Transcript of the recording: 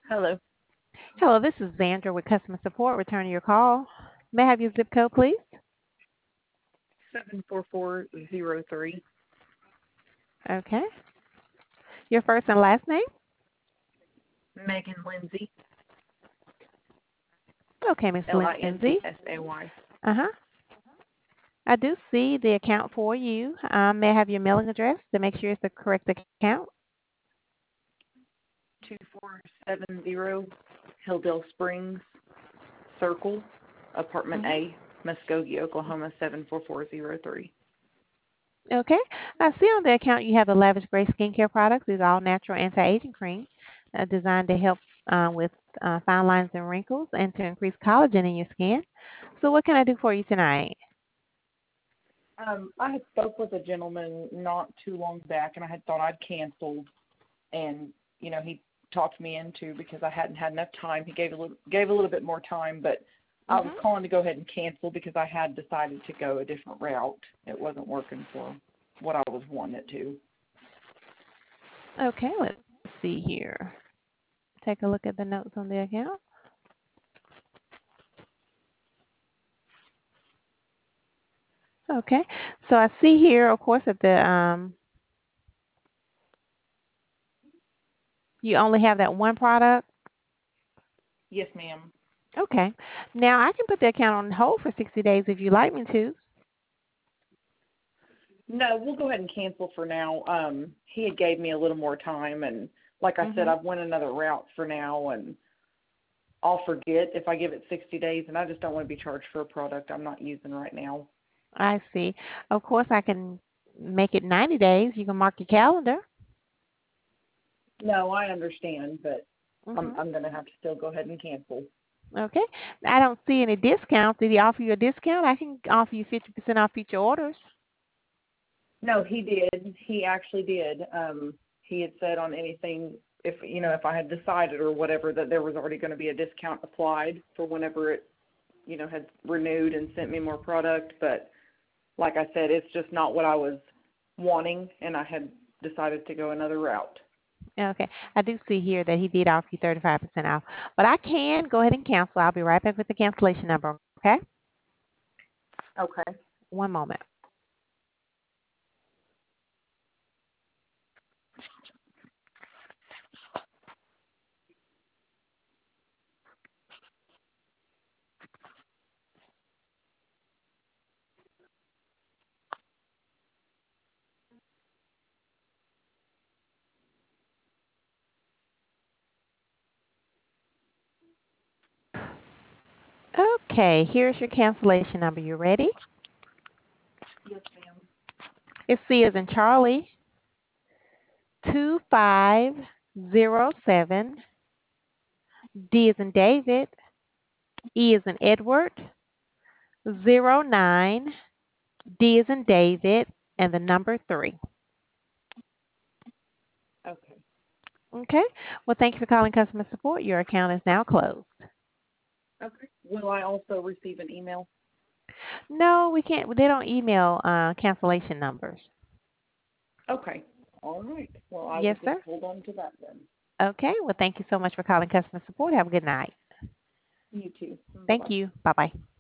Hello. Hello, this is Zandra with customer support returning your call. May I have your zip code, please? 74403. Okay. Your first and last name? Megan Lindsay. Okay, Miss Lindsay. Lindsay. Uh-huh. I do see the account for you. May I have your mailing address to make sure it's the correct account? 2470 Hilldale Springs Circle, Apartment Hmm. A, Muskogee, Oklahoma 74403. Okay. I see on the account you have the Lavish Gray skincare products. These are all natural anti-aging cream designed to help with fine lines and wrinkles and to increase collagen in your skin. So what can I do for you tonight? I had spoke with a gentleman not too long back, and I had thought I'd canceled, and he talked me into because I hadn't had enough time. He gave a little bit more time, but I was Hmm. calling to go ahead and cancel because I had decided to go a different route. It wasn't working for what I was wanting it to. Okay, let's see here. Take a look at the notes on the account. Okay. So I see here, of course, that the you only have that one product. Yes, ma'am. Okay. Now I can put the account on hold for 60 days if you'd like me to. No, we'll go ahead and cancel for now. He had gave me a little more time, and like I said, Mhm. I've went another route for now, and I'll forget if I give it 60 days, and I just don't want to be charged for a product I'm not using right now. I see. Of course, I can make it 90 days. You can mark your calendar. No, I understand, but I'm Mhm. I'm gonna have to still go ahead and cancel. Okay. I don't see any discounts. Did he offer you a discount? I can offer you 50% off future orders. No, he did. He actually did. He had said on anything, if I had decided or whatever, that there was already going to be a discount applied for whenever it, had renewed and sent me more product. But like I said, it's just not what I was wanting, and I had decided to go another route. Okay. I do see here that he did offer you 35% off. But I can go ahead and cancel. I'll be right back with the cancellation number. Okay. Okay. One moment. Okay, here's your cancellation number. You ready? Yes, ma'am. It's C as in Charlie, 2507, D as in David, E as in Edward, 09, D as in David, and the number 3. Okay. Okay. Well, thank you for calling customer support. Your account is now closed. Okay. Will I also receive an email? No, we can't. They don't email cancellation numbers. Okay. All right. Well, I will Yes, just sir. hold on to that then. Okay. Well, thank you so much for calling customer support. Have a good night. You too. Bye Thank bye. you. Bye bye.